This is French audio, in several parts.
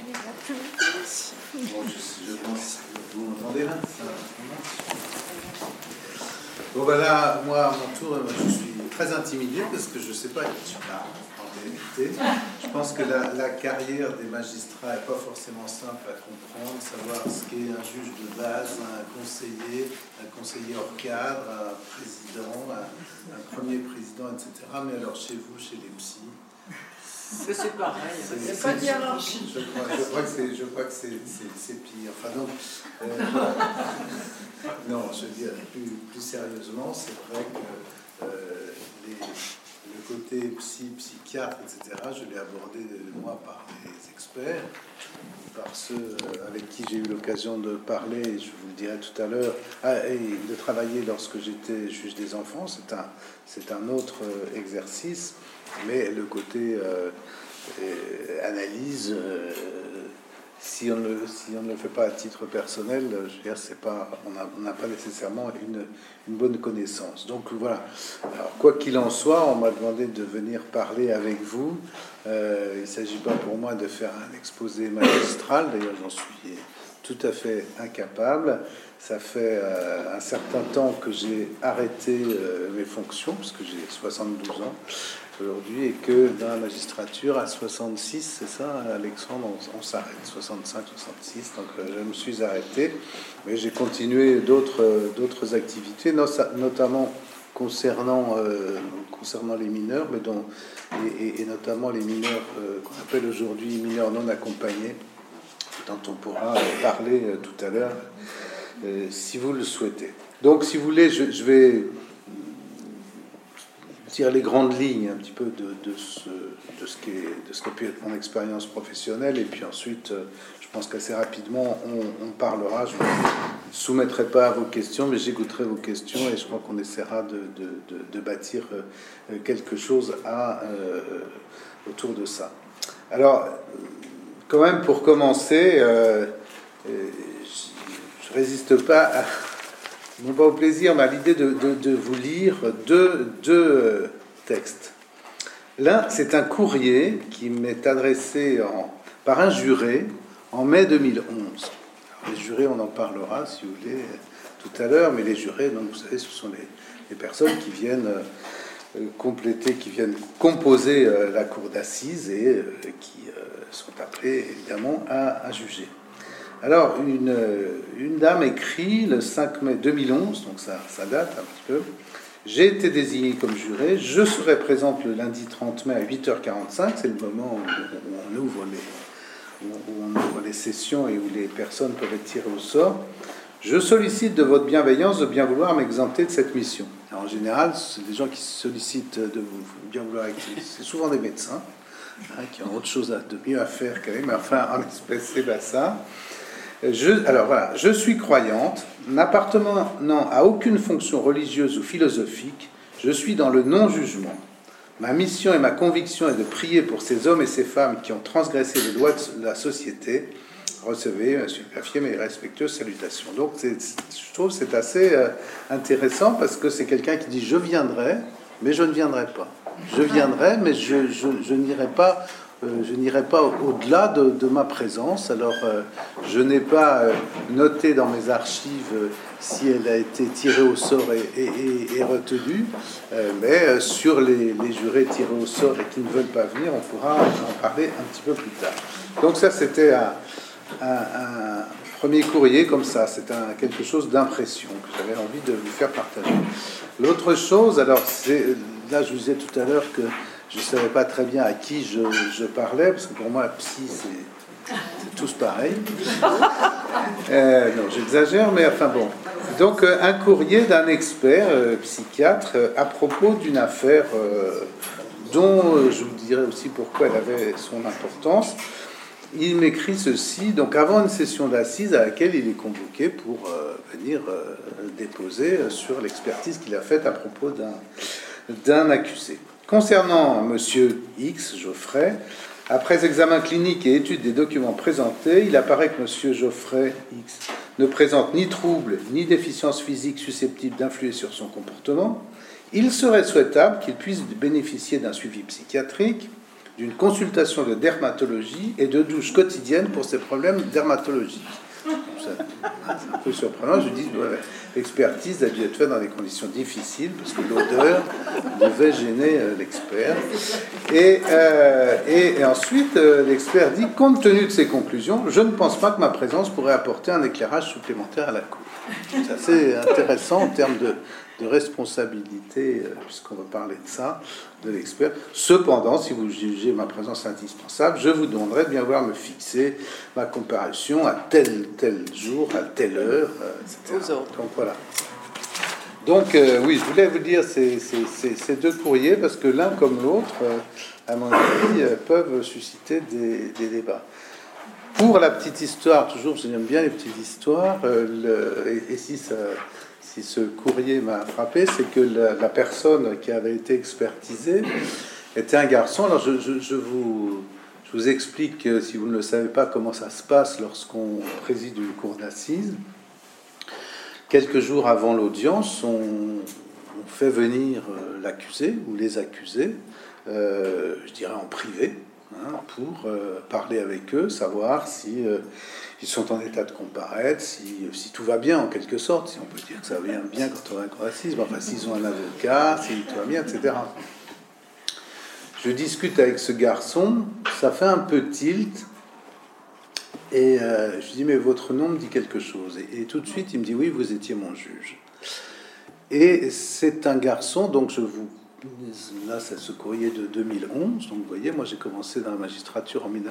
Bon, je pense que vous m'entendez là, ça marche. Bon, ben là, moi, à mon tour, je suis très intimidé parce que je ne sais pas qui tu parles en réalité. Je pense que la carrière des magistrats n'est pas forcément simple à comprendre, savoir ce qu'est un juge de base, un conseiller hors cadre, un président, un premier président, etc. Mais alors, chez vous, chez les psys, c'est pareil, c'est pas de hiérarchie. Je crois que c'est pire. Enfin, donc, voilà. Non, je veux dire, plus sérieusement, c'est vrai que le côté psychiatre, etc., je l'ai abordé, moi, par les experts, par ceux avec qui j'ai eu l'occasion de parler, je vous le dirai tout à l'heure, et de travailler lorsque j'étais juge des enfants. C'est un autre exercice, mais le côté analyse, si on ne le fait pas à titre personnel, je veux dire, on n'a pas nécessairement une bonne connaissance. Donc voilà. Alors, quoi qu'il en soit, on m'a demandé de venir parler avec vous. Il ne s'agit pas pour moi de faire un exposé magistral, d'ailleurs j'en suis tout à fait incapable. Ça fait un certain temps que j'ai arrêté mes fonctions, parce que j'ai 72 ans aujourd'hui, et que dans la magistrature, à 66, c'est ça, Alexandre, on s'arrête, 65, 66, donc je me suis arrêté, mais j'ai continué d'autres activités, notamment concernant les mineurs, et notamment les mineurs qu'on appelle aujourd'hui mineurs non accompagnés, dont on pourra parler tout à l'heure, si vous le souhaitez. Donc, si vous voulez, je vais dire les grandes lignes un petit peu de ce qu'a pu être mon expérience professionnelle, et puis ensuite, je pense qu'assez rapidement, on parlera. Je ne soumettrai pas à vos questions, mais j'écouterai vos questions, et je crois qu'on essaiera de bâtir quelque chose autour de ça. Alors, quand même, pour commencer, je résiste pas non pas au plaisir, mais à l'idée de vous lire deux textes. L'un, c'est un courrier qui m'est adressé par un juré en mai 2011. Alors, les jurés, on en parlera, si vous voulez, tout à l'heure, mais les jurés, donc, vous savez, ce sont les personnes qui viennent compléter, qui viennent composer la cour d'assises et qui sont appelés, évidemment, à juger. Alors, une dame écrit le 5 mai 2011, donc ça date un petit peu. J'ai été désigné comme juré. Je serai présente le lundi 30 mai à 8h45. C'est le moment où on ouvre les sessions et où les personnes peuvent être tirées au sort. Je sollicite de votre bienveillance de bien vouloir m'exempter de cette mission. Alors, en général, c'est des gens qui sollicitent de vous bien vouloir. C'est souvent des médecins qui ont autre chose de mieux à faire quand même. Mais enfin, en espèce, c'est pas ça. Alors voilà, je suis croyante, n'appartenant à aucune fonction religieuse ou philosophique, je suis dans le non-jugement. Ma mission et ma conviction est de prier pour ces hommes et ces femmes qui ont transgressé les lois de la société. Recevez, monsieur Graffier, mes respectueuses salutations. Donc, je trouve que c'est assez intéressant parce que c'est quelqu'un qui dit « je viendrai, mais je ne viendrai pas ». Je viendrai, mais je n'irai pas... je n'irai pas au-delà de ma présence. Alors, je n'ai pas noté dans mes archives si elle a été tirée au sort et retenue, mais sur les jurés tirés au sort et qui ne veulent pas venir, on pourra en parler un petit peu plus tard. Donc ça, c'était un premier courrier comme ça. C'est quelque chose d'impression que j'avais envie de vous faire partager. L'autre chose, alors, là, je vous disais tout à l'heure que je ne savais pas très bien à qui je parlais, parce que pour moi, psy, c'est tous pareil. Non, j'exagère, mais enfin bon. Donc, un courrier d'un expert psychiatre à propos d'une affaire dont je vous dirai aussi pourquoi elle avait son importance. Il m'écrit ceci, donc avant une session d'assises à laquelle il est convoqué pour venir déposer sur l'expertise qu'il a faite à propos d'un accusé. Concernant monsieur X, Geoffrey, après examen clinique et étude des documents présentés, il apparaît que monsieur Geoffrey X ne présente ni trouble ni déficience physique susceptible d'influer sur son comportement. Il serait souhaitable qu'il puisse bénéficier d'un suivi psychiatrique. d'une consultation de dermatologie et de douche quotidienne pour ses problèmes dermatologiques. C'est un peu surprenant. Je dis, ouais, l'expertise a dû être faite dans des conditions difficiles parce que l'odeur devait gêner l'expert. Et ensuite, l'expert dit, compte tenu de ces conclusions, je ne pense pas que ma présence pourrait apporter un éclairage supplémentaire à la Cour. C'est assez intéressant en termes de responsabilité, puisqu'on va parler de ça, de l'expert. Cependant, si vous jugez ma présence indispensable, je vous demanderai de bien vouloir me fixer ma comparution à tel jour, à telle heure, etc. Donc voilà. Donc oui, je voulais vous dire ces deux courriers, parce que l'un comme l'autre, à mon avis, peuvent susciter des débats. Pour la petite histoire, toujours, j'aime bien les petites histoires, si ce courrier m'a frappé, c'est que la personne qui avait été expertisée était un garçon. Alors je vous explique, si vous ne le savez pas, comment ça se passe lorsqu'on préside une cour d'assises. Quelques jours avant l'audience, on fait venir l'accusé ou les accusés, je dirais en privé, pour parler avec eux, savoir si ils sont en état de comparaître, si tout va bien en quelque sorte, si on peut dire que ça va bien quand on a un cour d'assises, enfin s'ils ont un avocat, si tout va bien, etc. Je discute avec ce garçon, ça fait un peu tilt, et je dis mais votre nom me dit quelque chose, et tout de suite il me dit oui, vous étiez mon juge. Et c'est un garçon, donc là c'est ce courrier de 2011, donc vous voyez, moi j'ai commencé dans la magistrature en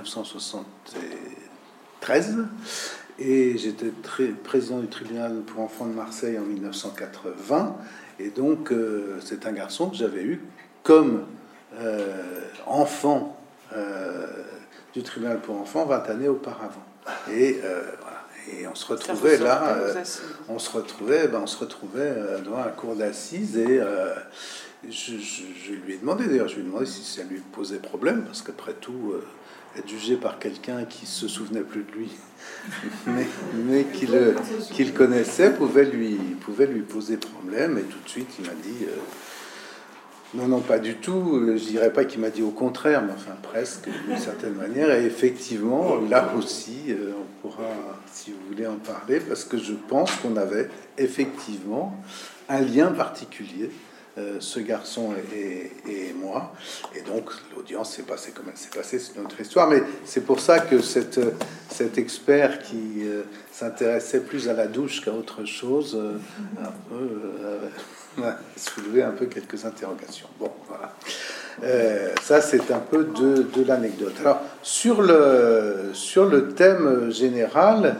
1973 et j'étais président du tribunal pour enfants de Marseille en 1980, et donc c'est un garçon que j'avais eu comme enfant du tribunal pour enfants 20 années auparavant. Et voilà. Et on se retrouvait là, on se retrouvait devant la cour d'assises, et je lui ai demandé, d'ailleurs, si ça lui posait problème, parce qu'après tout, être jugé par quelqu'un qui se souvenait plus de lui, mais qu'il connaissait, pouvait lui poser problème. Et tout de suite, il m'a dit non, pas du tout. Je dirais pas qu'il m'a dit au contraire, mais enfin presque, d'une certaine manière. Et effectivement, là aussi, on pourra, si vous voulez, en parler, parce que je pense qu'on avait effectivement un lien particulier, ce garçon et moi. Et donc, l'audience s'est passée comme elle s'est passée, c'est notre histoire. Mais c'est pour ça que cet expert qui s'intéressait plus à la douche qu'à autre chose, un peu... soulever un peu quelques interrogations. Bon, voilà. Ça, c'est un peu de l'anecdote. Alors, sur le thème général,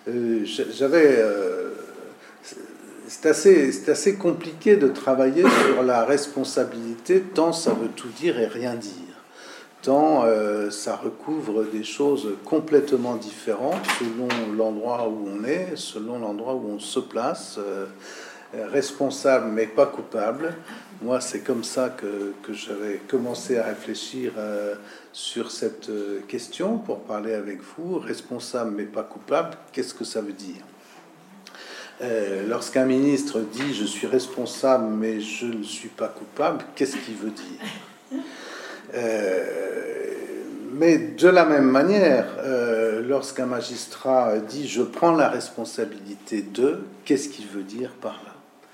c'est assez compliqué de travailler sur la responsabilité, tant ça veut tout dire et rien dire. Tant ça recouvre des choses complètement différentes selon l'endroit où on est, selon l'endroit où on se place. Responsable mais pas coupable. Moi, c'est comme ça que j'avais commencé à réfléchir sur cette question pour parler avec vous. Responsable mais pas coupable, qu'est-ce que ça veut dire? Lorsqu'un ministre dit « je suis responsable mais je ne suis pas coupable », qu'est-ce qu'il veut dire? Mais de la même manière, lorsqu'un magistrat dit « je prends la responsabilité de », qu'est-ce qu'il veut dire par là?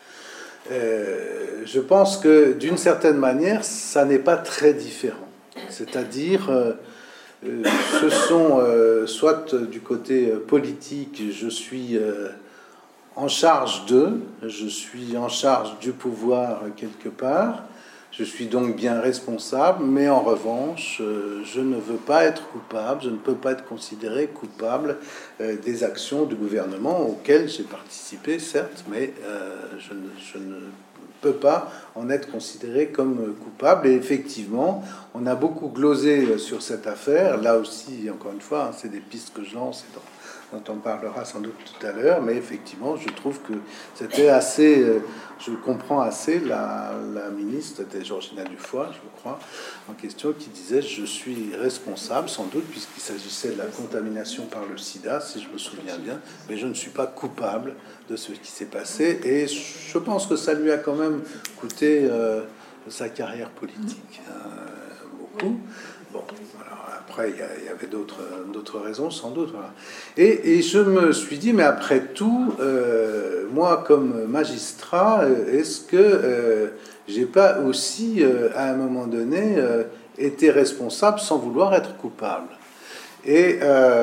Je pense que d'une certaine manière, ça n'est pas très différent. C'est-à-dire, ce sont soit du côté politique, je suis en charge je suis en charge du pouvoir quelque part, je suis donc bien responsable, mais en revanche, je ne veux pas être coupable, je ne peux pas être considéré coupable des actions du gouvernement auxquelles j'ai participé, certes, mais je ne peux pas en être considéré comme coupable. Et effectivement, on a beaucoup glosé sur cette affaire. Là aussi, encore une fois, c'est des pistes que je lance et dont on parlera sans doute tout à l'heure, mais effectivement, je trouve que c'était assez, je comprends assez la ministre, c'était Georgina Dufoy, je crois, en question, qui disait « je suis responsable, sans doute, puisqu'il s'agissait de la contamination par le sida, si je me souviens bien, mais je ne suis pas coupable de ce qui s'est passé ». Et je pense que ça lui a quand même coûté sa carrière politique, beaucoup. Bon, alors après, il y avait d'autres raisons, sans doute. Voilà. Et je me suis dit, mais après tout, moi, comme magistrat, est-ce que j'ai pas aussi, à un moment donné, été responsable sans vouloir être coupable? Et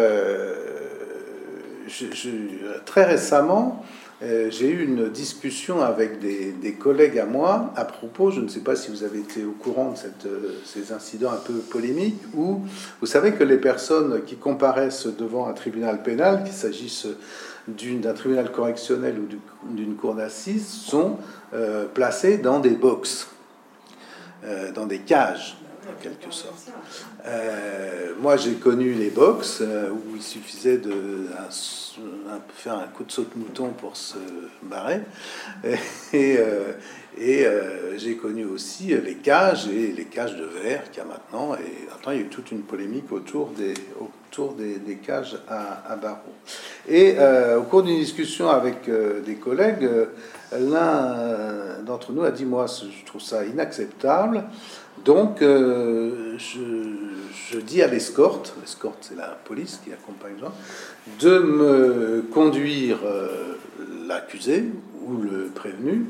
très récemment, j'ai eu une discussion avec des collègues à moi à propos, je ne sais pas si vous avez été au courant de ces incidents un peu polémiques, où vous savez que les personnes qui comparaissent devant un tribunal pénal, qu'il s'agisse d'un tribunal correctionnel ou d'une cour d'assises, sont placées dans des boxes, dans des cages, en quelque sorte. Moi, j'ai connu les box où il suffisait de faire un coup de saut de mouton pour se barrer. Et j'ai connu aussi les cages et les cages de verre qu'il y a maintenant. Et maintenant, il y a eu toute une polémique autour des cages à barreaux. Et au cours d'une discussion avec des collègues, l'un d'entre nous a dit, moi, je trouve ça inacceptable. Donc, je dis à l'escorte c'est la police qui accompagne les gens, de me conduire l'accusé ou le prévenu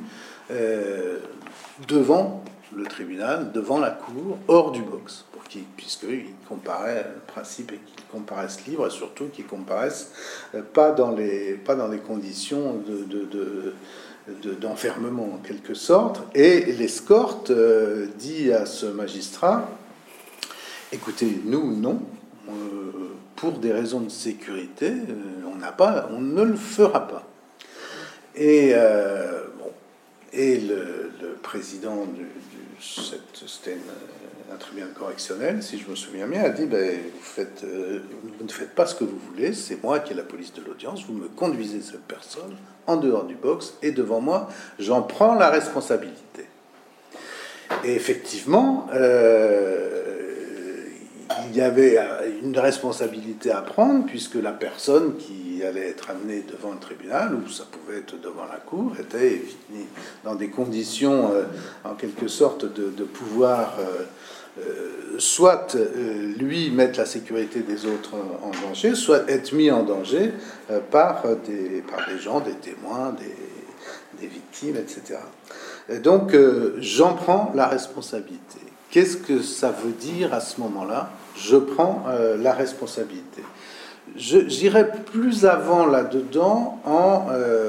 devant le tribunal, devant la cour, hors du box, puisqu'il comparait le principe et qu'ils comparaissent libres, et surtout qu'ils comparaissent pas dans les conditions d'enfermement en quelque sorte. Et l'escorte dit à ce magistrat, écoutez, nous non, pour des raisons de sécurité, on ne le fera pas. Et le président c'était un tribunal correctionnel, si je me souviens bien, a dit, vous ne faites pas ce que vous voulez, c'est moi qui ai la police de l'audience, vous me conduisez cette personne en dehors du box, et devant moi, j'en prends la responsabilité. Et effectivement, il y avait une responsabilité à prendre, puisque la personne qui allait être amenée devant le tribunal, ou ça pouvait être devant la cour, était dans des conditions, en quelque sorte, de pouvoir soit lui mettre la sécurité des autres en danger, soit être mis en danger par des gens, des témoins, des victimes, etc. Et donc, j'en prends la responsabilité. Qu'est-ce que ça veut dire à ce moment-là? Je prends la responsabilité. J'irai plus avant là-dedans en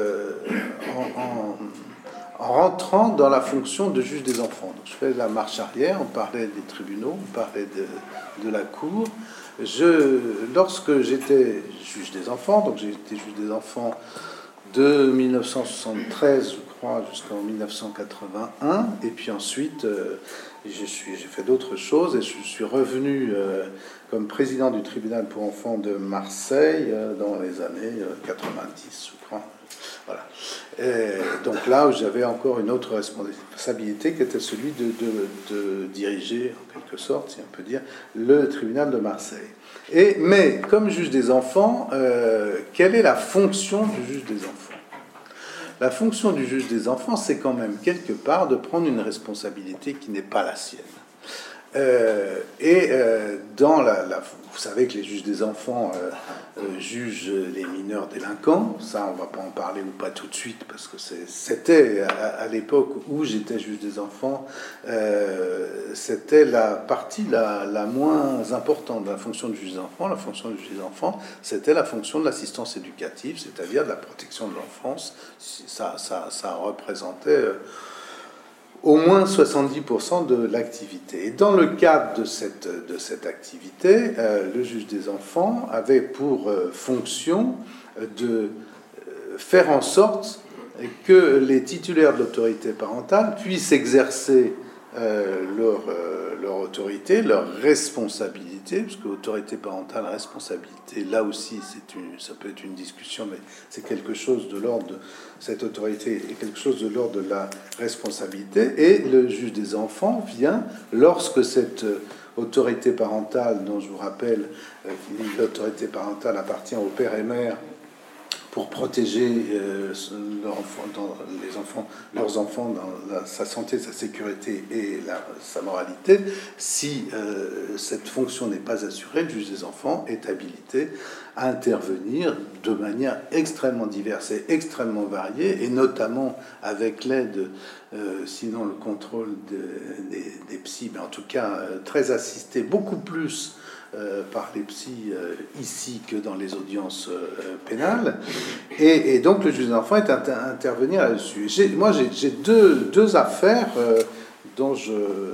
rentrant dans la fonction de juge des enfants. Donc, je fais la marche arrière, on parlait des tribunaux, on parlait de la cour. Lorsque j'étais juge des enfants, donc j'ai été juge des enfants de 1973, je crois, jusqu'en 1981, et puis ensuite j'ai fait d'autres choses et je suis revenu comme président du tribunal pour enfants de Marseille dans les années 90, je crois. Voilà. Et donc là où j'avais encore une autre responsabilité qui était celui de diriger, en quelque sorte, si on peut dire, le tribunal de Marseille. Mais comme juge des enfants, quelle est la fonction du juge des enfants? La fonction du juge des enfants, c'est quand même quelque part de prendre une responsabilité qui n'est pas la sienne. Vous savez que les juges des enfants jugent les mineurs délinquants. Ça, on ne va pas en parler ou pas tout de suite, parce que c'était à l'époque où j'étais juge des enfants, c'était la partie la moins importante de la fonction du juge des enfants. La fonction du juge des enfants, c'était la fonction de l'assistance éducative, c'est-à-dire de la protection de l'enfance. Ça représentait au moins 70% de l'activité. Et dans le cadre de cette activité, le juge des enfants avait pour fonction de faire en sorte que les titulaires de l'autorité parentale puissent exercer leur autorité, leur responsabilité, parce que autorité parentale, responsabilité, là aussi, ça peut être une discussion, mais c'est quelque chose de l'ordre de cette autorité est quelque chose de l'ordre de la responsabilité, et le juge des enfants vient, lorsque cette autorité parentale, dont je vous rappelle, l'autorité parentale appartient au père et mère pour protéger leurs enfants dans sa santé, sa sécurité et sa moralité. Si cette fonction n'est pas assurée, le juge des enfants est habilité à intervenir de manière extrêmement diverse et extrêmement variée, et notamment avec l'aide, sinon le contrôle des psys, mais en tout cas très assisté, beaucoup plus par les psys ici que dans les audiences pénales. Et donc le juge des enfants est intervenir là-dessus. Moi, j'ai deux affaires que je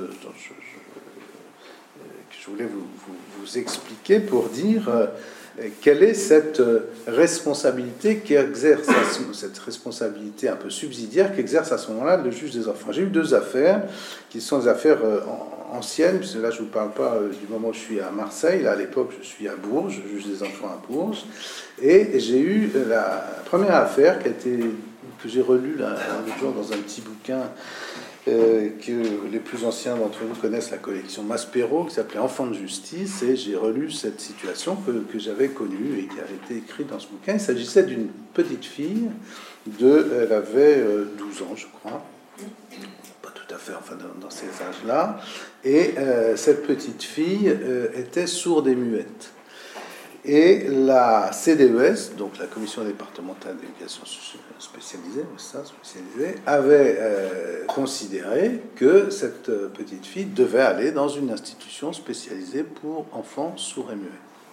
voulais vous expliquer pour dire quelle est cette responsabilité cette responsabilité un peu subsidiaire qu'exerce à ce moment-là le juge des enfants. J'ai eu deux affaires qui sont des affaires anciennes, puisque là je ne vous parle pas du moment où je suis à Marseille, là à l'époque je suis à Bourges, je juge des enfants à Bourges, et j'ai eu la première affaire que j'ai relue là, un jour dans un petit bouquin que les plus anciens d'entre vous connaissent, la collection Maspero, qui s'appelait Enfants de justice, et j'ai relu cette situation que j'avais connue et qui avait été écrite dans ce bouquin. Il s'agissait d'une petite fille elle avait 12 ans, je crois, pas tout à fait, enfin dans ces âges-là, et cette petite fille était sourde et muette. Et la CDES, donc la Commission départementale d'éducation spécialisée, avait considéré que cette petite fille devait aller dans une institution spécialisée pour enfants sourds et muets.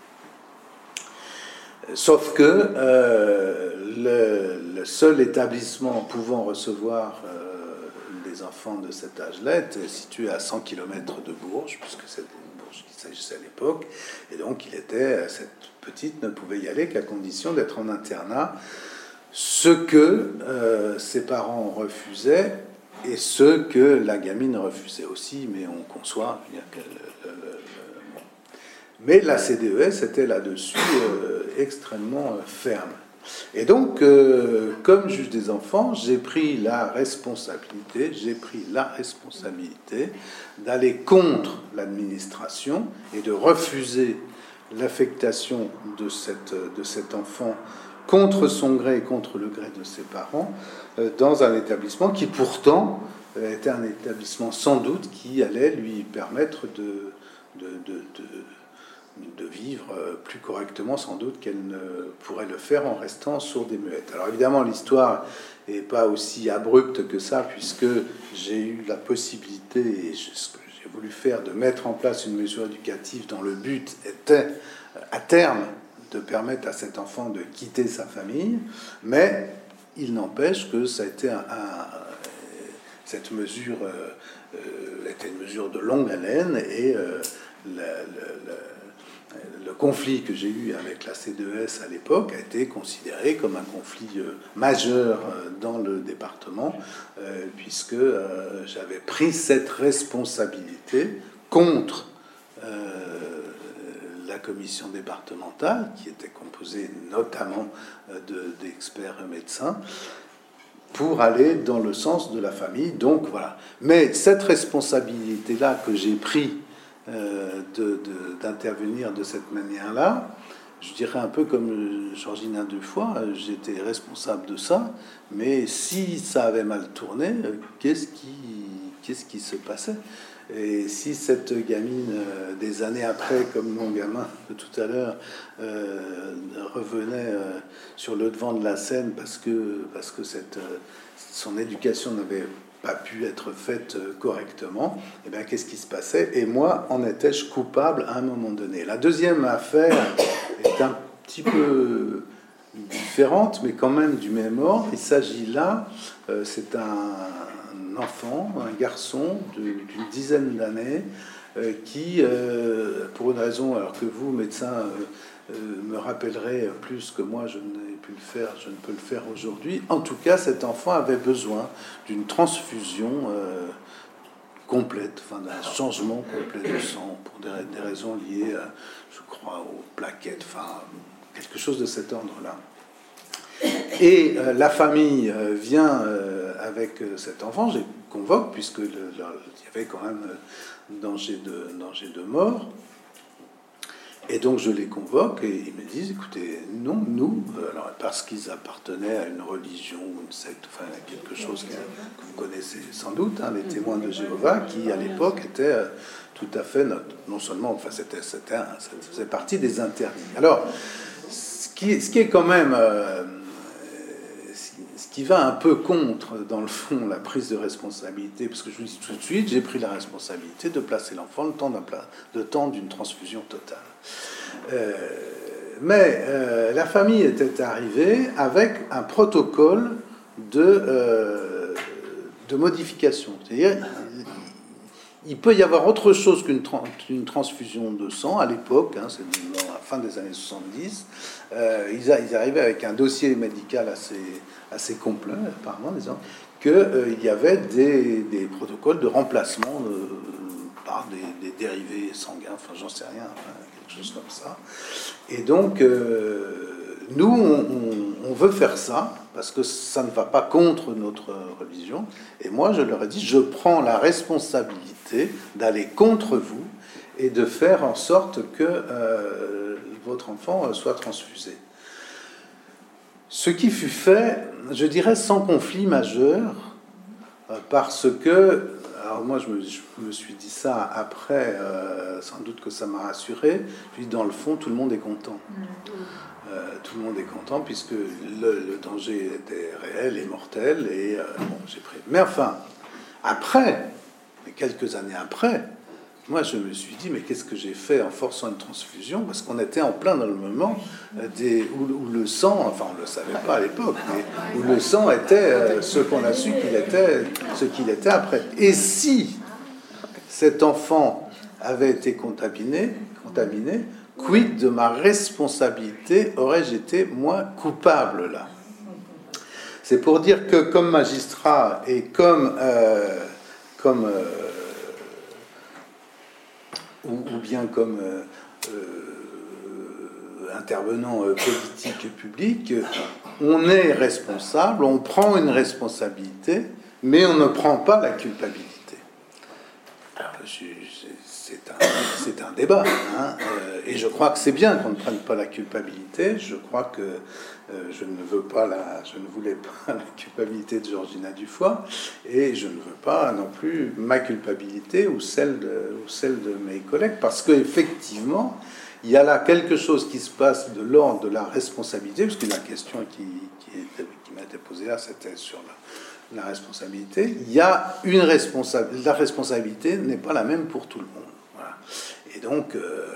Sauf que le seul établissement pouvant recevoir des enfants de cet âge-là était situé à 100 km de Bourges, puisque c'était Bourges qu'il s'agissait à l'époque, et donc cette petite ne pouvait y aller qu'à condition d'être en internat, ce que ses parents refusaient et ce que la gamine refusait aussi, mais on conçoit. Mais la CDES était là-dessus extrêmement ferme. Et donc, comme juge des enfants, j'ai pris la responsabilité d'aller contre l'administration et de refuser l'affectation de cet enfant contre son gré et contre le gré de ses parents dans un établissement qui pourtant était un établissement sans doute qui allait lui permettre de vivre plus correctement sans doute qu'elle ne pourrait le faire en restant sourde et muette. Alors évidemment l'histoire n'est pas aussi abrupte que ça, puisque j'ai eu la possibilité, et ce que j'ai voulu faire, de mettre en place une mesure éducative dont le but était à terme de permettre à cet enfant de quitter sa famille, mais il n'empêche que ça a été cette mesure était une mesure de longue haleine, et le conflit que j'ai eu avec la CDES à l'époque a été considéré comme un conflit majeur dans le département, puisque j'avais pris cette responsabilité contre la commission départementale, qui était composée notamment d'experts médecins, pour aller dans le sens de la famille. Donc voilà. Mais cette responsabilité-là que j'ai prise d'intervenir de cette manière-là, je dirais un peu comme Georgina Dufoy, j'étais responsable de ça, mais si ça avait mal tourné, qu'est-ce qui se passait? Et si cette gamine, des années après, comme mon gamin de tout à l'heure, revenait sur le devant de la scène parce que son éducation n'avait pas pu être faite correctement, et bien qu'est-ce qui se passait? Et moi, en étais-je coupable à un moment donné? La deuxième affaire est un petit peu différente, mais quand même du même ordre. Il s'agit là, c'est un enfant, un garçon d'une dizaine d'années, qui, pour une raison, alors que vous, médecin, me rappellerez plus que moi, je n'ai pu le faire, je ne peux le faire aujourd'hui. En tout cas, cet enfant avait besoin d'une transfusion complète, enfin d'un changement complet de sang, pour des raisons liées, je crois, aux plaquettes, enfin quelque chose de cet ordre-là. Et la famille vient avec cet enfant, je convoque, puisqu'il y avait quand même danger de mort. Et donc je les convoque et ils me disent, écoutez, non, nous, alors, parce qu'ils appartenaient à une religion, une secte, enfin quelque chose que vous connaissez sans doute, hein, les témoins de Jéhovah, qui à l'époque étaient tout à fait, non seulement, enfin ça faisait partie des interdits. Alors, ce qui est quand même, ce qui va un peu contre, dans le fond, la prise de responsabilité, parce que je vous dis tout de suite, j'ai pris la responsabilité de placer l'enfant le temps d'une transfusion totale. Mais la famille était arrivée avec un protocole de modification. C'est-à-dire, il peut y avoir autre chose qu'une transfusion de sang à l'époque, hein, c'est dans la fin des années 70. Ils arrivaient avec un dossier médical assez complet, apparemment, disant qu'il y avait des protocoles de remplacement par des dérivés sanguins, enfin j'en sais rien, enfin, quelque chose comme ça. Et donc, nous, on veut faire ça, parce que ça ne va pas contre notre religion. Et moi, je leur ai dit, je prends la responsabilité d'aller contre vous et de faire en sorte que votre enfant soit transfusé. Ce qui fut fait, je dirais, sans conflit majeur, parce que, alors moi je me suis dit ça après, sans doute que ça m'a rassuré, puis dans le fond tout le monde est content. Tout le monde est content puisque le danger était réel et mortel, et bon, j'ai pris. Mais enfin, après, quelques années après, moi je me suis dit, mais qu'est-ce que j'ai fait en forçant une transfusion? Parce qu'on était en plein dans le moment où le sang, enfin on ne le savait pas à l'époque, mais où le sang était ce qu'on a su ce qu'il était après. Et si cet enfant avait été contaminé, quid de ma responsabilité? Aurais-je été moi coupable là? C'est pour dire que comme magistrat et ou bien comme intervenant politique et public, on est responsable, on prend une responsabilité, mais on ne prend pas la culpabilité. Alors, c'est un débat, hein, et je crois que c'est bien qu'on ne prenne pas la culpabilité. Je crois que je ne voulais pas la culpabilité de Georgina Dufoy, et je ne veux pas non plus ma culpabilité ou celle de mes collègues, parce qu'effectivement, il y a là quelque chose qui se passe de l'ordre de la responsabilité, parce que la question qui m'a été posée là, c'était sur la responsabilité. Il y a la responsabilité n'est pas la même pour tout le monde. Voilà. Et donc,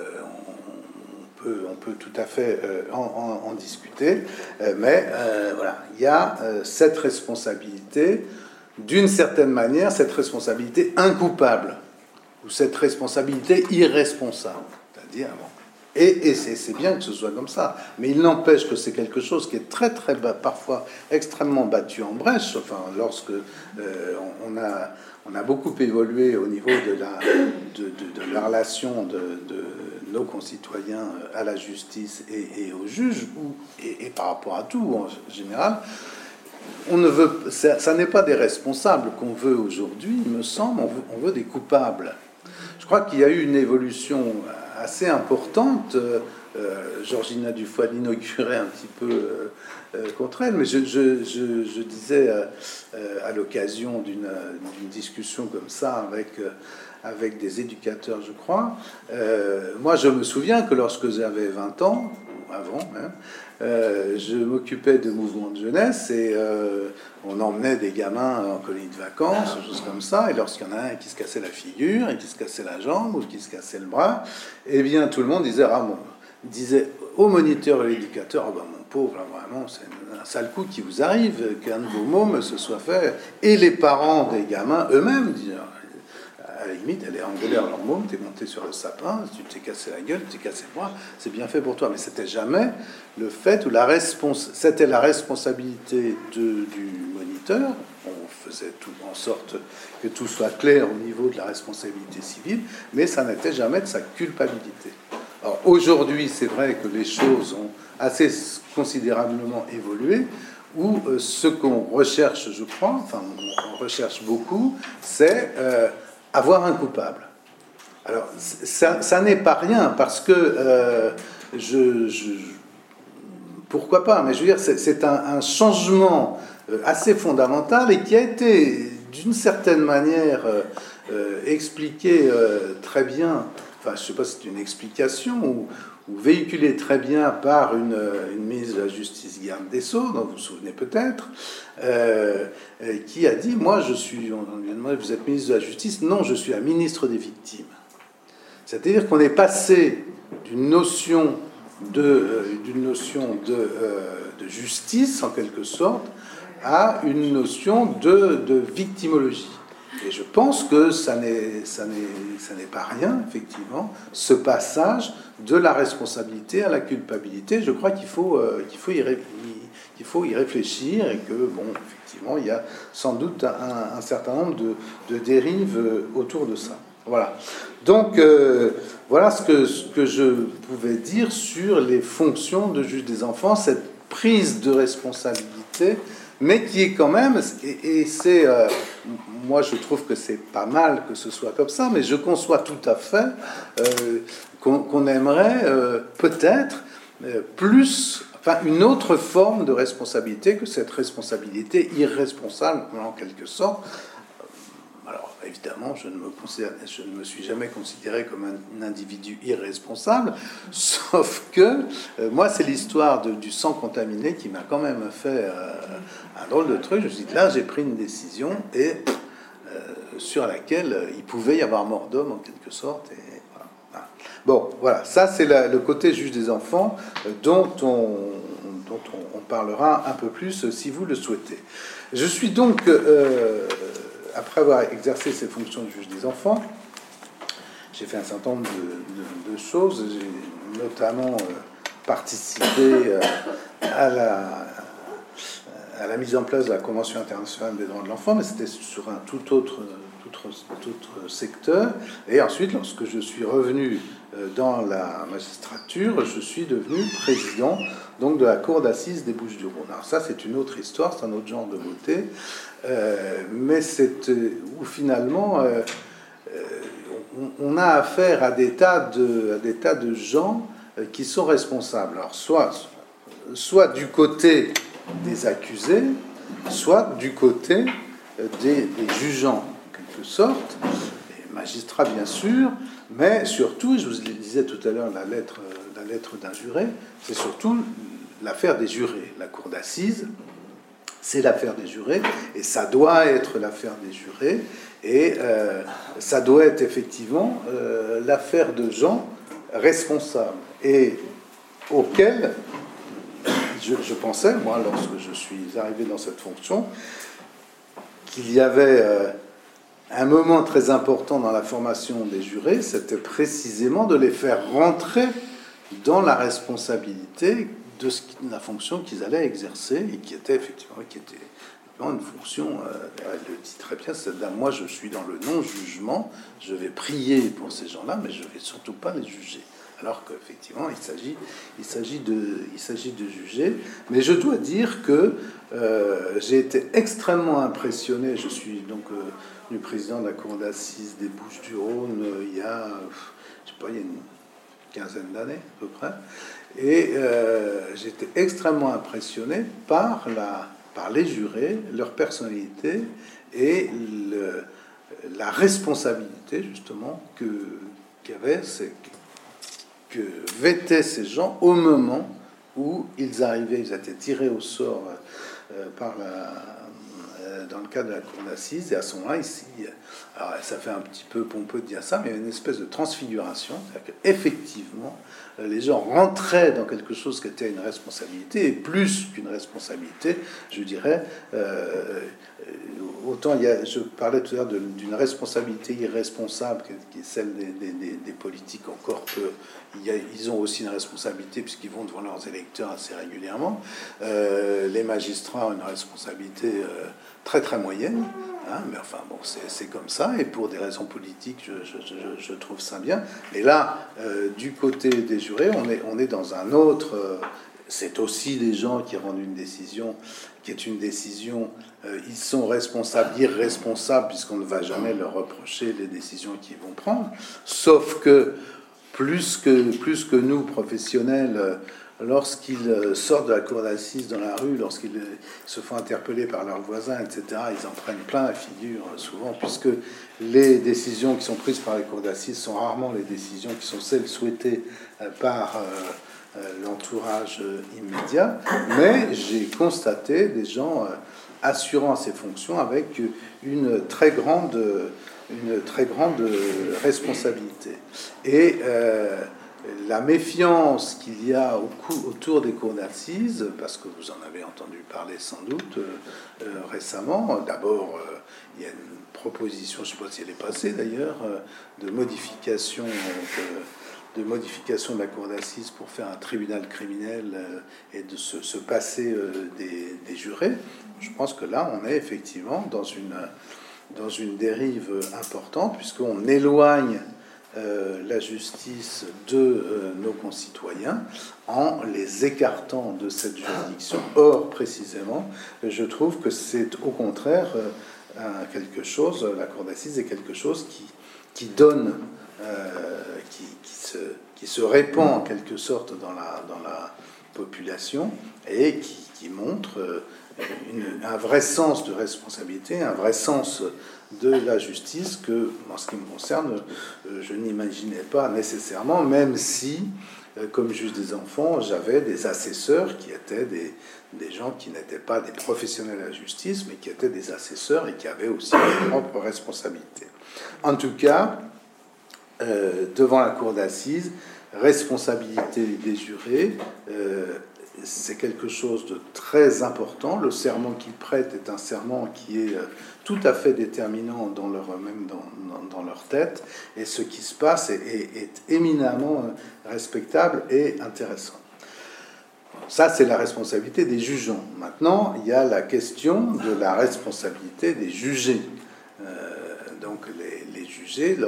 on peut tout à fait en discuter, mais voilà, il y a cette responsabilité, d'une certaine manière, cette responsabilité incoupable, ou cette responsabilité irresponsable. C'est-à-dire, bon, et c'est bien que ce soit comme ça, mais il n'empêche que c'est quelque chose qui est très, très parfois extrêmement battu en brèche. Enfin, lorsque on a beaucoup évolué au niveau de la relation de nos concitoyens à la justice et aux juges, et par rapport à tout en général. Ça n'est pas des responsables qu'on veut aujourd'hui, il me semble, on veut des coupables. Je crois qu'il y a eu une évolution assez importante. Georgina Dufoy l'inaugurait un petit peu contre elle, mais je disais à l'occasion d'une discussion comme ça avec des éducateurs, je crois, moi je me souviens que lorsque j'avais 20 ans, ou avant même, je m'occupais de mouvements de jeunesse, et on emmenait des gamins en colonie de vacances, des choses comme ça, et lorsqu'il y en a un qui se cassait la figure, et qui se cassait la jambe, ou qui se cassait le bras, eh bien tout le monde disait, disait au moniteur et à l'éducateur, oh ben, mon pauvre, là, vraiment, c'est un sale coup qui vous arrive, qu'un de vos mômes se soit fait, et les parents des gamins eux-mêmes disaient, à la limite, elle est engueulée à leur môme, t'es monté sur le sapin, tu t'es cassé la gueule, tu t'es cassé le bras, c'est bien fait pour toi. Mais c'était jamais le fait où c'était la responsabilité du moniteur. On faisait tout en sorte que tout soit clair au niveau de la responsabilité civile, mais ça n'était jamais de sa culpabilité. Alors aujourd'hui, c'est vrai que les choses ont assez considérablement évolué, où ce qu'on recherche, je crois, enfin on recherche beaucoup, c'est avoir un coupable. Alors, ça n'est pas rien, parce que pourquoi pas, mais je veux dire, c'est un changement assez fondamental et qui a été, d'une certaine manière, expliqué très bien, enfin, je ne sais pas si c'est une explication, ou véhiculé très bien par une ministre de la Justice, garde des Sceaux, dont vous vous souvenez peut-être, qui a dit, moi, on lui a demandé, vous êtes ministre de la Justice? Non, je suis un ministre des victimes. C'est-à-dire qu'on est passé d'une notion de justice, en quelque sorte, à une notion de victimologie. Et je pense que ça n'est pas rien, effectivement, ce passage de la responsabilité à la culpabilité. Je crois qu'il faut y réfléchir et que, bon, effectivement, il y a sans doute un certain nombre de dérives autour de ça. Voilà. Donc, voilà ce que je pouvais dire sur les fonctions de juge des enfants, cette prise de responsabilité, mais qui est quand même, et c'est, moi je trouve que c'est pas mal que ce soit comme ça, mais je conçois tout à fait qu'on aimerait peut-être plus, enfin une autre forme de responsabilité que cette responsabilité irresponsable en quelque sorte. Alors, évidemment, je ne me suis jamais considéré comme un individu irresponsable, sauf que moi, c'est l'histoire du sang contaminé qui m'a quand même fait un drôle de truc. Je me suis dit, là, j'ai pris une décision et sur laquelle il pouvait y avoir mort d'homme, en quelque sorte. Et voilà. Bon, voilà, ça, c'est le côté juge des enfants dont on parlera un peu plus si vous le souhaitez. Je suis donc... après avoir exercé ces fonctions de juge des enfants, j'ai fait un certain nombre de choses. J'ai notamment participé à la mise en place de la Convention internationale des droits de l'enfant, mais c'était sur un tout autre secteur. Et ensuite, lorsque je suis revenu dans la magistrature, je suis devenu président donc, de la Cour d'assises des Bouches-du-Rhône. Alors ça, c'est une autre histoire, c'est un autre genre de beauté. Mais c'est où finalement on a affaire à des tas de gens qui sont responsables. Alors soit du côté des accusés, soit du côté des jugeants, en quelque sorte, les magistrats bien sûr, mais surtout, je vous le disais tout à l'heure, la lettre d'un juré, c'est surtout l'affaire des jurés. La cour d'assises, c'est l'affaire des jurés, et ça doit être l'affaire des jurés, et ça doit être effectivement l'affaire de gens responsables, et auxquels je pensais, moi, lorsque je suis arrivé dans cette fonction, qu'il y avait un moment très important dans la formation des jurés, c'était précisément de les faire rentrer dans la responsabilité de la fonction qu'ils allaient exercer et qui était effectivement une fonction, elle le dit très bien, c'est-à-dire moi je suis dans le non-jugement, je vais prier pour ces gens-là, mais je ne vais surtout pas les juger. Alors qu'effectivement il s'agit de juger. Mais je dois dire que j'ai été extrêmement impressionné. Je suis donc le président de la Cour d'assises des Bouches-du-Rhône il y a une quinzaine d'années à peu près. Et j'étais extrêmement impressionné par les jurés, leur personnalité et la responsabilité justement que vêtaient ces gens au moment où ils arrivaient. Ils étaient tirés au sort dans le cadre de la cour d'assises, et à ce moment-là, ici, alors ça fait un petit peu pompeux de dire ça, mais il y a une espèce de transfiguration, c'est-à-dire qu'effectivement, les gens rentraient dans quelque chose qui était une responsabilité, et plus qu'une responsabilité, je dirais, autant je parlais tout à l'heure d'une responsabilité irresponsable, qui est celle des politiques, encore qu'ils ont aussi une responsabilité, puisqu'ils vont devant leurs électeurs assez régulièrement. Les magistrats ont une responsabilité très très moyenne, hein, mais enfin bon, c'est comme ça, et pour des raisons politiques, je trouve ça bien. Et là, du côté des jurés, on est dans un autre c'est aussi des gens qui rendent une décision qui est une décision, ils sont responsables, irresponsables, puisqu'on ne va jamais leur reprocher les décisions qu'ils vont prendre, sauf que plus que nous, professionnels, lorsqu'ils sortent de la cour d'assises dans la rue, lorsqu'ils se font interpeller par leurs voisins, etc., ils en prennent plein la figure souvent, puisque les décisions qui sont prises par les cours d'assises sont rarement les décisions qui sont celles souhaitées par l'entourage immédiat, mais j'ai constaté des gens assurant ces fonctions avec une très grande responsabilité. Et la méfiance qu'il y a autour des cours d'assises, parce que vous en avez entendu parler sans doute récemment, d'abord il y a une proposition, je ne sais pas si elle est passée d'ailleurs, de modification de la cour d'assises pour faire un tribunal criminel et de se passer des jurés. Je pense que là, on est effectivement dans une dérive importante, puisqu'on éloigne la justice de nos concitoyens en les écartant de cette juridiction. Or, précisément, je trouve que c'est au contraire quelque chose, la cour d'assises est quelque chose qui donne, qui se répand en quelque sorte dans la population et qui montre un vrai sens de responsabilité, un vrai sens de la justice que, en ce qui me concerne, je n'imaginais pas nécessairement, même si, comme juge des enfants, j'avais des assesseurs qui étaient des gens qui n'étaient pas des professionnels de la justice, mais qui étaient des assesseurs et qui avaient aussi leurs propres responsabilités. En tout cas, devant la cour d'assises, responsabilité des jurés, c'est quelque chose de très important. Le serment qu'ils prêtent est un serment qui est tout à fait déterminant même dans leur tête, et ce qui se passe est éminemment respectable et intéressant. Ça, c'est la responsabilité des jugeants. Maintenant, il y a la question de la responsabilité des jugés. Donc les jugés,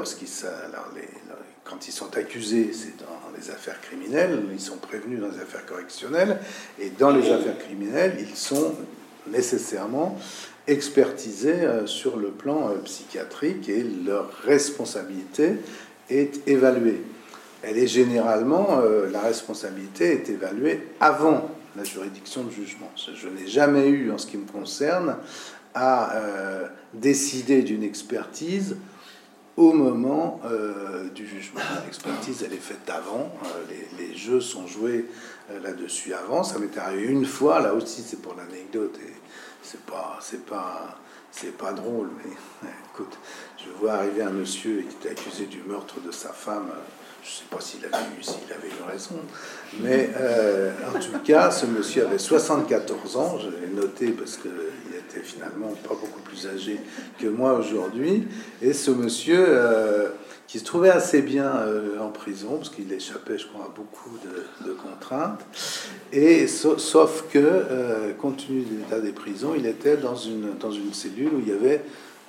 quand ils sont accusés, c'est dans les affaires criminelles, ils sont prévenus dans les affaires correctionnelles, et dans les affaires criminelles, ils sont nécessairement expertisés sur le plan psychiatrique, et leur responsabilité est évaluée. Elle est généralement, la responsabilité est évaluée avant la juridiction de jugement. Je n'ai jamais eu, en ce qui me concerne, à décider d'une expertise au moment du jugement. L'expertise, elle est faite avant, les jeux sont joués là-dessus avant. Ça m'est arrivé une fois, là aussi c'est pour l'anecdote, et c'est pas drôle, mais écoute, je vois arriver un monsieur qui était accusé du meurtre de sa femme. Je ne sais pas s'il avait eu raison, mais en tout cas, ce monsieur avait 74 ans, je l'ai noté parce qu'il était finalement pas beaucoup plus âgé que moi aujourd'hui, et ce monsieur qui se trouvait assez bien en prison, parce qu'il échappait, je crois, à beaucoup de contraintes, et sauf que, compte tenu de l'état des prisons, il était dans une cellule où il y avait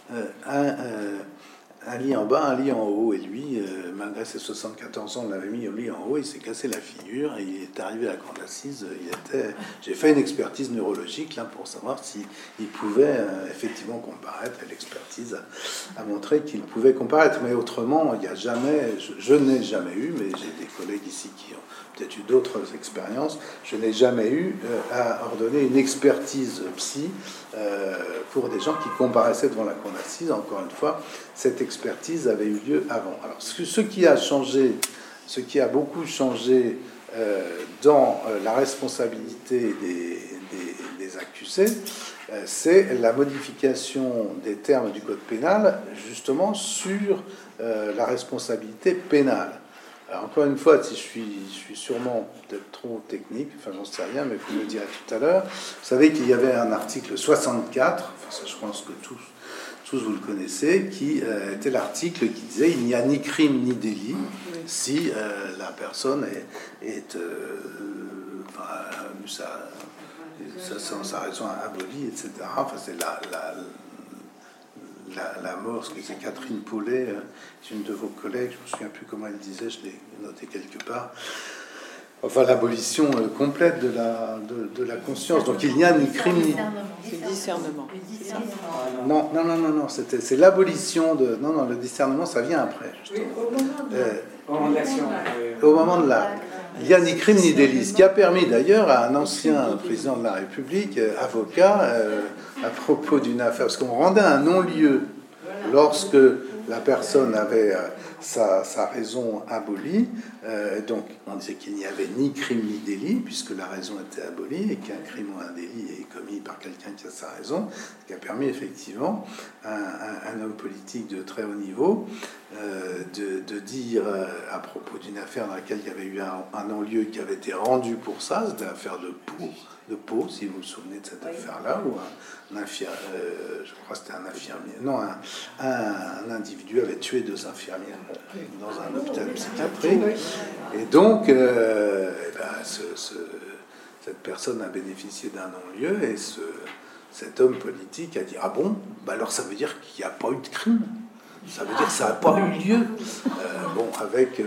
un lit en bas, un lit en haut, et lui, malgré ses 74 ans, on l'avait mis au lit en haut, il s'est cassé la figure, et il est arrivé à la cour d'assises, j'ai fait une expertise neurologique là, pour savoir s'il pouvait effectivement comparaître, et l'expertise a montré qu'il pouvait comparaître, mais autrement, il n'y a jamais, je n'ai jamais eu, mais j'ai des collègues ici qui ont peut-être eu d'autres expériences, je n'ai jamais eu à ordonner une expertise psy pour des gens qui comparaissaient devant la cour d'assises. Encore une fois, cette expertise avait eu lieu avant. Alors, ce qui a changé, ce qui a beaucoup changé dans la responsabilité des accusés, c'est la modification des termes du code pénal, justement sur la responsabilité pénale. Alors, encore une fois, si je suis sûrement peut-être trop technique, enfin j'en sais rien, mais vous me le direz tout à l'heure. Vous savez qu'il y avait un article 64, enfin ça je pense que tous vous le connaissez, qui était l'article qui disait il n'y a ni crime ni délit si la personne est sa raison abolie, etc. Enfin c'est la mort, ce que c'est Catherine Paulet, c'est une de vos collègues, je ne me souviens plus comment elle disait, je l'ai noté quelque part. Enfin, l'abolition complète de la conscience. Donc il n'y a ni crime ni... C'est le discernement. Non, c'est l'abolition de... Non, le discernement, ça vient après, justement. Au moment de l'acte. Il n'y a ni crime ni délit. Ce qui a permis d'ailleurs à un ancien président de la République, avocat, à propos d'une affaire, parce qu'on rendait un non-lieu lorsque la personne avait sa raison abolie, donc on disait qu'il n'y avait ni crime ni délit, puisque la raison était abolie, et qu'un crime ou un délit est commis par quelqu'un qui a sa raison, ce qui a permis effectivement à un homme politique de très haut niveau de dire à propos d'une affaire dans laquelle il y avait eu un non-lieu qui avait été rendu pour ça, c'était l'affaire de Pau, si vous vous souvenez de cette affaire-là, où un infirmier, je crois que c'était un infirmier, non, un individu avait tué 2 infirmières dans un hôpital psychiatrique, et donc cette personne a bénéficié d'un non-lieu, et cet homme politique a dit « Ah bon, bah alors ça veut dire qu'il n'y a pas eu de crime ». Ça veut dire que ça n'a pas eu lieu. Avec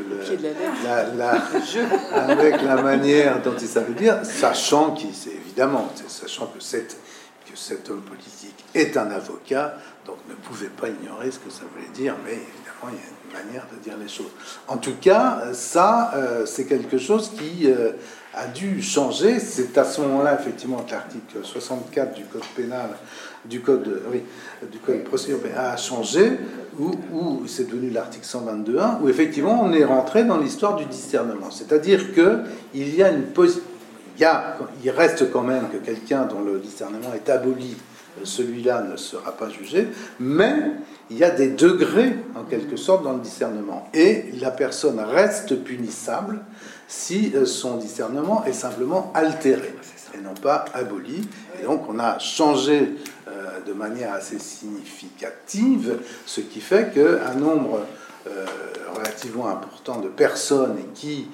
avec la manière dont il savait dire, sachant que cet homme politique est un avocat, donc ne pouvait pas ignorer ce que ça voulait dire, mais évidemment, il y a une manière de dire les choses. En tout cas, ça, c'est quelque chose qui a dû changer. C'est à ce moment-là, effectivement, que l'article 64 du Code pénal, du code de procédure pénale a changé, où c'est devenu l'article 122.1, où effectivement on est rentré dans l'histoire du discernement. C'est-à-dire qu'il y a il reste quand même que quelqu'un dont le discernement est aboli, celui-là ne sera pas jugé, mais il y a des degrés, en quelque sorte, dans le discernement. Et la personne reste punissable si son discernement est simplement altéré, et non pas aboli. Et donc on a changé de manière assez significative, ce qui fait qu'un nombre relativement important de personnes qui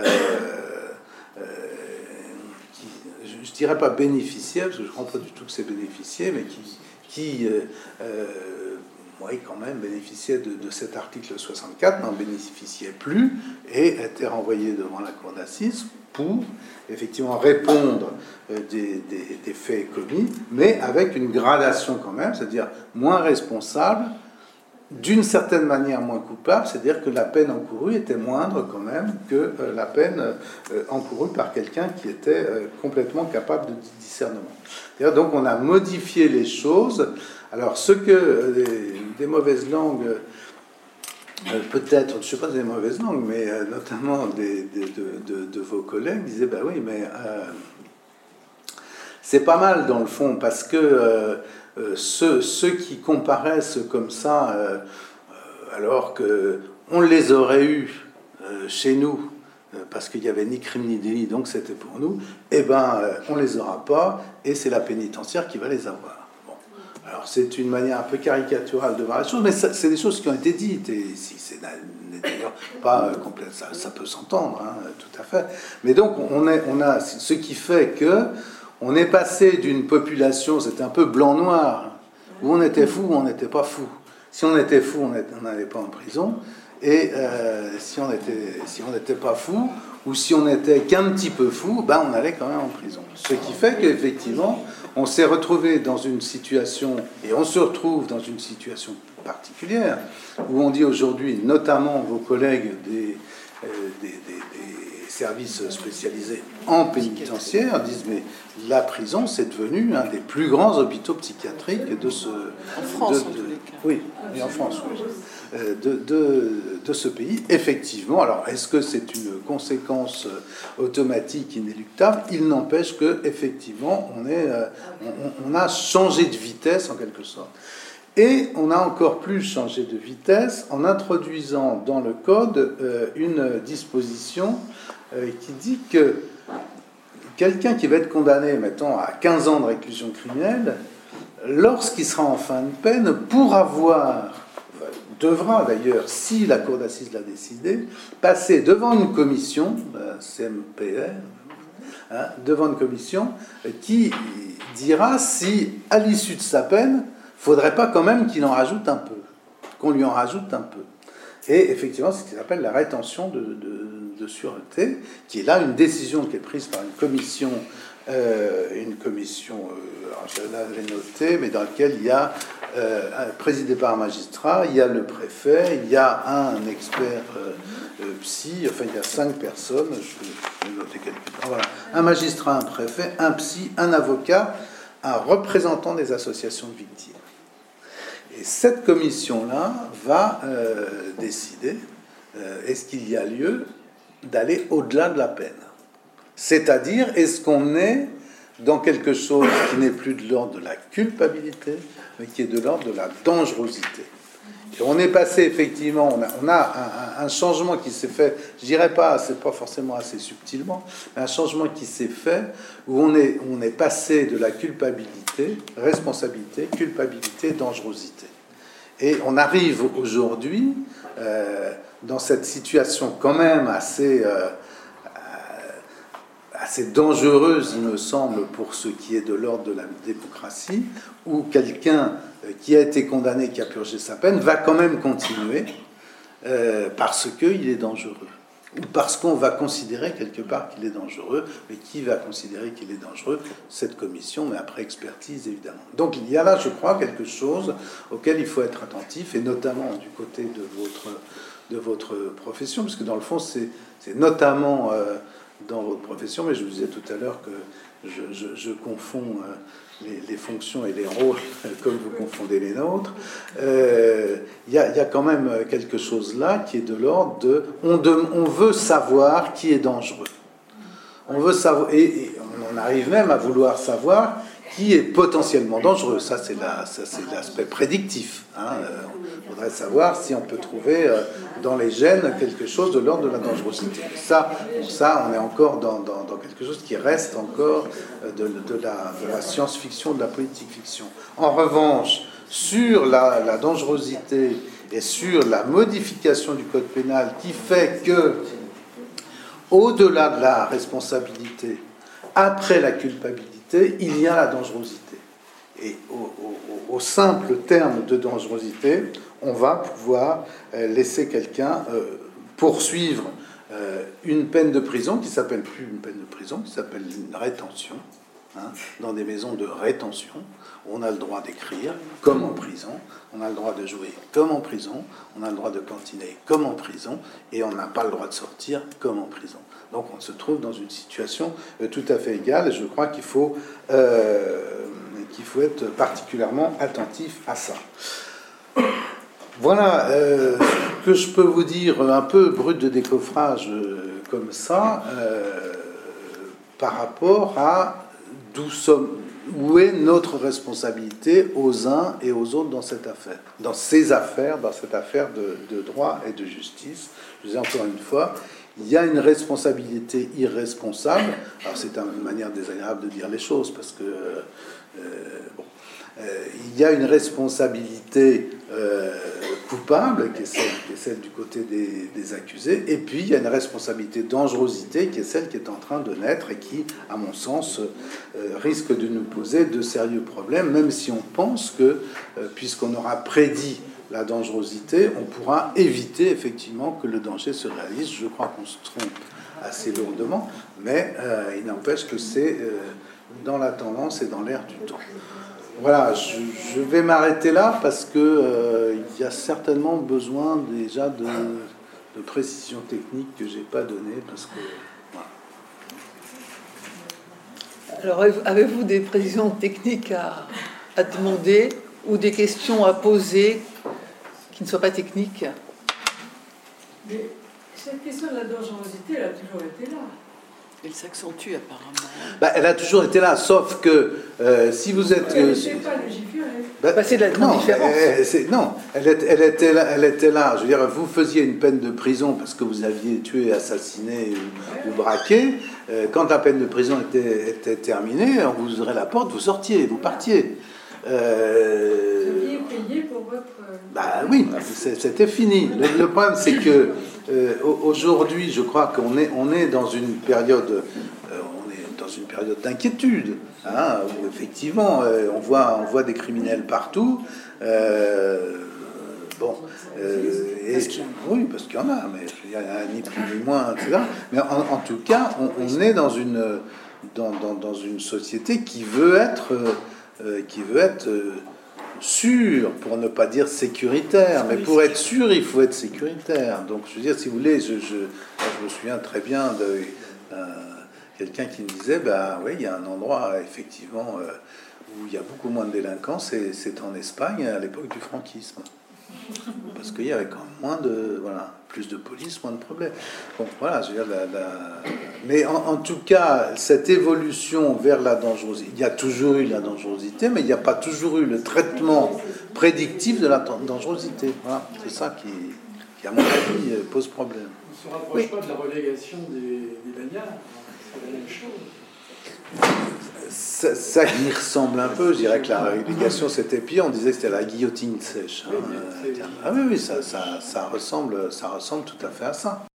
je ne dirais pas bénéficiaires, parce que je ne crois pas du tout que c'est bénéficier, mais qui quand même bénéficiaient de cet article 64, n'en bénéficiaient plus et étaient renvoyés devant la cour d'assises pour effectivement répondre des faits commis, mais avec une gradation quand même, c'est-à-dire moins responsable, d'une certaine manière moins coupable, c'est-à-dire que la peine encourue était moindre quand même que la peine encourue par quelqu'un qui était complètement capable de discernement. C'est-à-dire, donc on a modifié les choses. Alors ce que des mauvaises langues, peut-être, je ne sais pas des mauvaises langues, mais notamment de vos collègues, disaient, ben oui, mais c'est pas mal dans le fond, parce que ceux qui comparaissent comme ça, alors qu'on les aurait eus chez nous, parce qu'il n'y avait ni crime ni délit, donc c'était pour nous, on les aura pas, et c'est la pénitentiaire qui va les avoir. Bon. Alors c'est une manière un peu caricaturale de voir la chose, mais c'est des choses qui ont été dites, et si c'est d'ailleurs pas complète, ça peut s'entendre, hein, tout à fait. Mais donc on a ce qui fait que on est passé d'une population, c'était un peu blanc-noir, où on était fou ou on n'était pas fou. Si on était fou, on n'allait pas en prison. Et si on n'était pas fou, ou si on n'était qu'un petit peu fou, on allait quand même en prison. Ce qui fait qu'effectivement, on s'est retrouvé dans une situation, et on se retrouve dans une situation particulière, où on dit aujourd'hui, notamment vos collègues des services spécialisés en pénitentiaire disent, mais la prison, c'est devenu un des plus grands hôpitaux psychiatriques de ce... En France, en tous les cas. Oui, et en France, oui. De ce pays, effectivement. Alors, est-ce que c'est une conséquence automatique, inéluctable? Il n'empêche que, effectivement, on a changé de vitesse, en quelque sorte. Et on a encore plus changé de vitesse en introduisant dans le code une disposition qui dit que quelqu'un qui va être condamné, mettons, à 15 ans de réclusion criminelle, lorsqu'il sera en fin de peine, devra d'ailleurs, si la cour d'assises l'a décidé, passer devant une commission, CMPR, devant une commission qui dira si, à l'issue de sa peine, faudrait pas quand même qu'il en rajoute un peu, qu'on lui en rajoute un peu. Et effectivement, c'est ce qui s'appelle la rétention de sûreté, qui est là une décision qui est prise par une commission, alors je l'avais noté, mais dans laquelle il y a, présidé par un magistrat, il y a le préfet, il y a un expert psy, enfin il y a 5 personnes, je vais noter quelque part, voilà, un magistrat, un préfet, un psy, un avocat, un représentant des associations de victimes. Et cette commission-là va décider, est-ce qu'il y a lieu d'aller au-delà de la peine? C'est-à-dire, est-ce qu'on est dans quelque chose qui n'est plus de l'ordre de la culpabilité, mais qui est de l'ordre de la dangerosité? Et on est passé, effectivement, on a un changement qui s'est fait, je dirais pas, c'est pas forcément assez subtilement, mais un changement qui s'est fait, où on est passé de la culpabilité, responsabilité, culpabilité, dangerosité. Et on arrive aujourd'hui dans cette situation quand même assez dangereuse, il me semble, pour ce qui est de l'ordre de la démocratie, où quelqu'un qui a été condamné, qui a purgé sa peine, va quand même continuer parce qu'il est dangereux. Ou parce qu'on va considérer quelque part qu'il est dangereux, mais qui va considérer qu'il est dangereux? Cette commission, mais après expertise, évidemment. Donc il y a là, je crois, quelque chose auquel il faut être attentif, et notamment du côté de votre profession, parce que dans le fond, c'est notamment dans votre profession, mais je vous disais tout à l'heure que je confonds les fonctions et les rôles comme vous confondez les nôtres. Il y a quand même quelque chose là qui est de l'ordre de on veut savoir qui est dangereux. On veut savoir, et on en arrive même à vouloir savoir qui est potentiellement dangereux. Ça, c'est l'aspect prédictif. Il faudrait savoir si on peut trouver dans les gènes quelque chose de l'ordre de la dangerosité. Ça, on est encore dans quelque chose qui reste encore de la science-fiction, de la politique-fiction. En revanche, sur la dangerosité et sur la modification du code pénal qui fait que, au-delà de la responsabilité, après la culpabilité, il y a la dangerosité. Et au simple terme de dangerosité, on va pouvoir laisser quelqu'un poursuivre une peine de prison qui s'appelle plus une peine de prison, qui s'appelle une rétention, dans des maisons de rétention. On a le droit d'écrire comme en prison, on a le droit de jouer comme en prison, on a le droit de cantiner comme en prison, et on n'a pas le droit de sortir comme en prison. Donc on se trouve dans une situation tout à fait égale, et je crois qu'il faut être particulièrement attentif à ça. Voilà ce que je peux vous dire un peu brut de décoffrage comme ça, par rapport à où est notre responsabilité aux uns et aux autres dans cette affaire, dans cette affaire de droit et de justice. Je disais encore une fois, il y a une responsabilité irresponsable. Alors c'est une manière désagréable de dire les choses, parce que il y a une responsabilité coupable, qui est celle du côté des accusés, et puis il y a une responsabilité dangerosité, qui est celle qui est en train de naître et qui, à mon sens, risque de nous poser de sérieux problèmes, même si on pense que, puisqu'on aura prédit la dangerosité, on pourra éviter effectivement que le danger se réalise. Je crois qu'on se trompe assez lourdement, mais il n'empêche que c'est dans la tendance et dans l'air du temps. Voilà, je vais m'arrêter là parce que il y a certainement besoin déjà de précisions techniques que j'ai pas données, parce que voilà. Alors, avez-vous des précisions techniques à demander ou des questions à poser qui ne soient pas techniques? Mais cette question de la dangerosité, elle a toujours été là. Elle s'accentue apparemment. Elle a toujours été là, sauf que si vous êtes... Elle n'était pas légiférée. C'est de la différence. Non, elle était là. Je veux dire, vous faisiez une peine de prison parce que vous aviez tué, assassiné ou braqué. Quand la peine de prison était terminée, on vous ouvrait la porte, vous sortiez, vous partiez. Vous aviez payé pour votre... Oui, c'était fini. Le problème, c'est que aujourd'hui, je crois qu'on est dans une période, d'inquiétude, où effectivement, on voit des criminels partout. bon, oui, parce qu'il y en a, mais il y en a ni plus ni moins, etc. Mais en tout cas, on est dans une société qui veut être sûr, pour ne pas dire sécuritaire, mais pour être sûr, il faut être sécuritaire. Donc, je veux dire, si vous voulez, je me souviens très bien de quelqu'un qui me disait, ben oui, il y a un endroit, effectivement, où il y a beaucoup moins de délinquants, c'est en Espagne, à l'époque du franquisme. Parce qu'il y avait quand même plus de police, moins de problèmes. Bon, voilà, je veux dire, mais en tout cas, cette évolution vers la dangerosité, il y a toujours eu la dangerosité, mais il n'y a pas toujours eu le traitement prédictif de la dangerosité. Voilà, c'est ça qui, à mon avis, pose problème. On ne se rapproche pas de la relégation des bagnards, c'est la même chose. Ça y ressemble un peu. Je dirais que la relégation c'était pire. On disait que c'était la guillotine sèche. Hein. Oui, ça ressemble tout à fait à ça.